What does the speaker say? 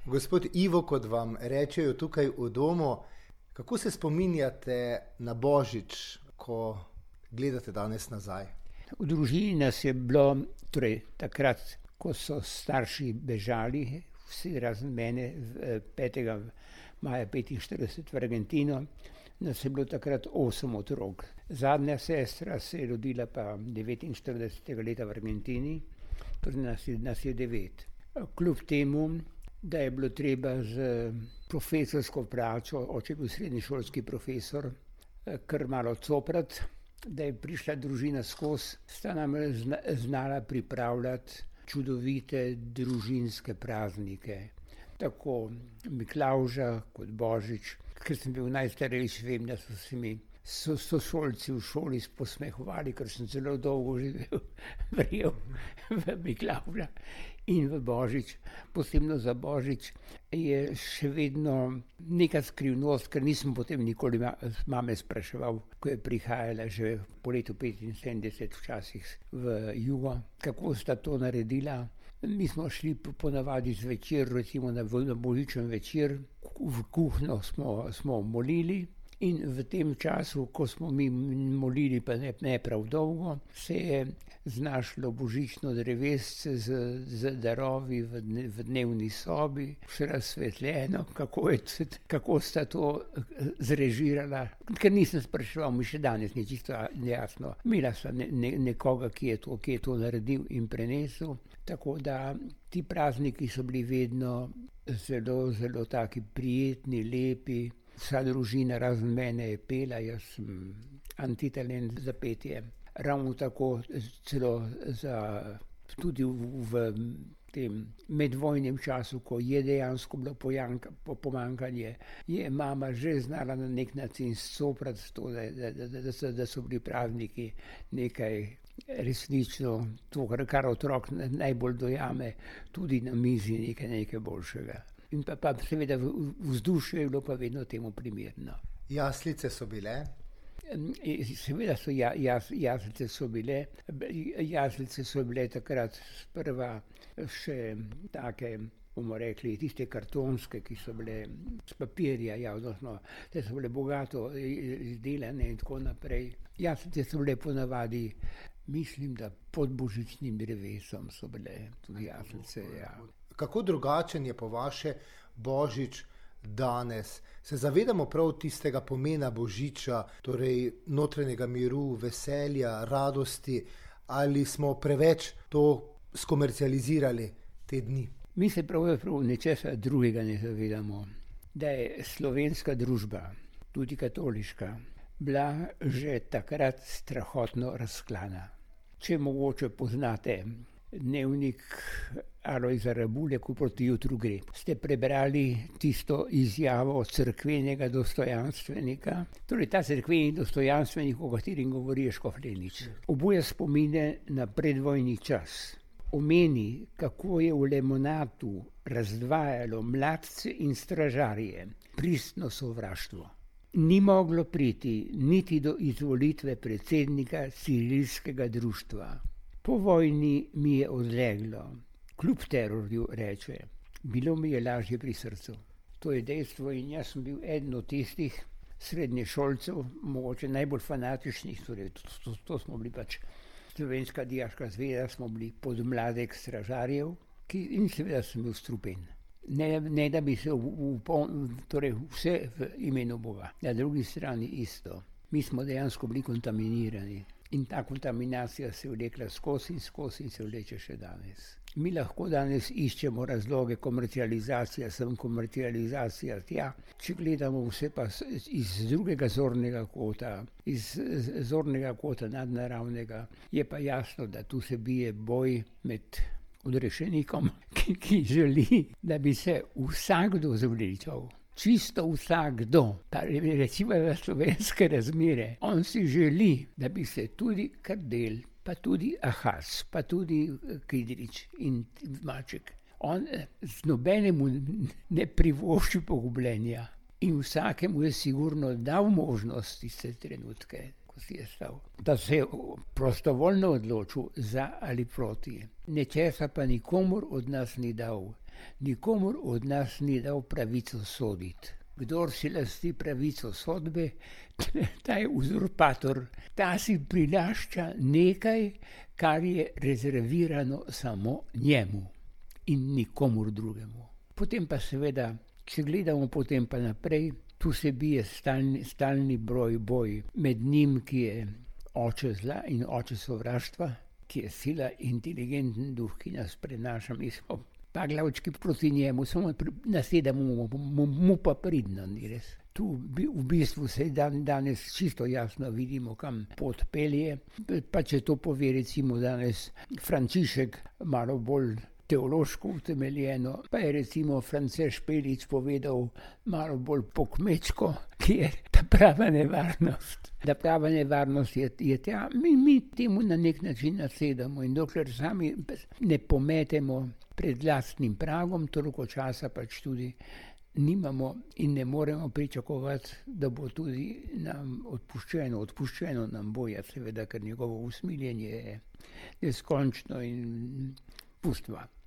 Gospod Ivo, kot vam rečejo tukaj v domu, kako se spominjate na Božič, ko gledate danes nazaj? V družini nas je bilo, takrat, ko so starši bežali, vsi razen mene, 5. maja 1945 v Argentino, nas je bilo takrat 8 otrok. Zadnja sestra se je rodila pa 49. leta v Argentini, torej nas je 9. Kljub temu, da je bilo treba z profesorsko plačo, oče je bil srednješolski profesor, kar malo coprati, da je prišla družina skozi, sta nam znala pripravljati čudovite družinske praznike. Tako Miklavža kot Božič. Ker sem bil najstarejši, vem, da so se mi sošolci v šoli posmehovali, ker sem zelo dolgo verjel v Miklavža in v Božič. Posebno za Božič je še vedno neka skrivnost, ker nisem potem nikoli mame spraševal, ko je prihajala že po letu 75 včasih v jugo, kako sta to naredila. Mi smo šli ponavadi zvečer, recimo na božičen večer, v kuhinjo smo molili. In v tem času, ko smo mi molili, pa ne prav dolgo, se je znašlo božično drevesce z darovi v dnevni sobi, še razsvetljeno, kako sta to zrežirala. Ker nisem spraševal, mi še danes ni čisto jasno. Imela sta nekoga, ki je to naredil in prenesel. Tako da ti prazniki so bili vedno zelo, zelo taki prijetni, lepi. Vsa družina razen mene je pela, jaz sem antitalent za petje. Ravno tako celo tudi v tem medvojnem času, ko je dejansko bilo pomanjkanje, je mama že znala na nek način soprati to, da so bili prazniki nekaj resnično, to, kar otrok najbolj dojame, tudi na mizi nekaj boljšega. In pa seveda vzdušje je bilo pa vedno temu primerno. Jaslice so bile? Seveda so jaslice so bile. Jaslice so bile takrat sprva še take, bomo rekli, tiste kartonske, ki so bile z papirja, odnosno, te so bile bogato izdelane in tako naprej. Jaslice so bile ponavadi, mislim, da pod božičnim drevesom so bile tudi jaslice, ja. Kako drugačen je po vaše Božič danes? Se zavedamo prav tistega pomena Božiča, torej notranjega miru, veselja, radosti, ali smo preveč to skomercializirali te dni? Mi se pravzaprav nečesa drugega ne zavedamo, da je slovenska družba, tudi katoliška, bila že takrat strahotno razklana. Če mogoče poznate dnevnik Alojza Rabulje, Ko proti jutru gre. Ste prebrali tisto izjavo cerkvenega dostojanstvenika? Torej ta cerkveni dostojanstvenik, o katerem govori Škof Lenič, obuja spomine na predvojni čas. Omeni, kako je v Lemonatu razdvajalo mladce in stražarje, pristno sovraštvo. Ni moglo priti niti do izvolitve predsednika cirilskega društva. Po vojni mi je odleglo, kljub terorju, reče, bilo mi je lažje pri srcu. To je dejstvo in jaz sem bil eden od tistih srednješolcev, mogoče najbolj fanatičnih, torej to smo bili pač Slovenska dijaška zveza, smo bili podmladek stražarjev, in seveda sem bil strupen. Ne da bi se torej vse v imenu Boga. Na drugi strani isto. Mi smo dejansko bili kontaminirani. In ta kontaminacija se je vlekla skozi in se vleče še danes. Mi lahko danes iščemo razloge, komercializacija sem, komercializacija tja. Če gledamo vse pa iz drugega zornega kota, iz zornega kota nadnaravnega, je pa jasno, da tu se bije boj med odrešenikom, ki želi, da bi se vsakdo zveličal. Čisto vsakdo, pa recimo v slovenske razmere, on si želi, da bi se tudi Kardelj, pa tudi Ahas, pa tudi Kidrič in Maček, on z nobenemu ne privošči pogubljenja in vsakemu je sigurno dal možnost tiste trenutke, ko si je stal. Da se je prostovoljno odločil za ali proti. Nečesa pa nikomur od nas ni dal. Nikomur od nas ni dal pravico soditi. Kdor si lasti pravico sodbe, ta je uzurpator. Ta si prilašča nekaj, kar je rezervirano samo njemu in nikomur drugemu. Potem pa seveda, če gledamo potem pa naprej, tu se bije stalni boj med njim, ki je oče zla in oče sovraštva, ki je sila inteligenten duh, ki nas prenaša, mi smo pa glavčki proti njemu, samo nasedamo mu pa pridno, ni res. Tu v bistvu se danes čisto jasno vidimo, kam pot pelje, pa če to pove recimo danes Frančišek malo bolj teološko utemeljeno, pa je recimo France Špelič povedal malo bolj pokmečko, ki je ta prava nevarnost. Da prava nevarnost je ta, mi temu na nek način nasedamo in dokler sami ne pometemo pred lastnim pragom, toliko časa pač tudi nimamo in ne moremo pričakovati, da bo tudi nam odpuščeno nam bo, seveda, ker njegovo usmiljenje je neskončno in pustva.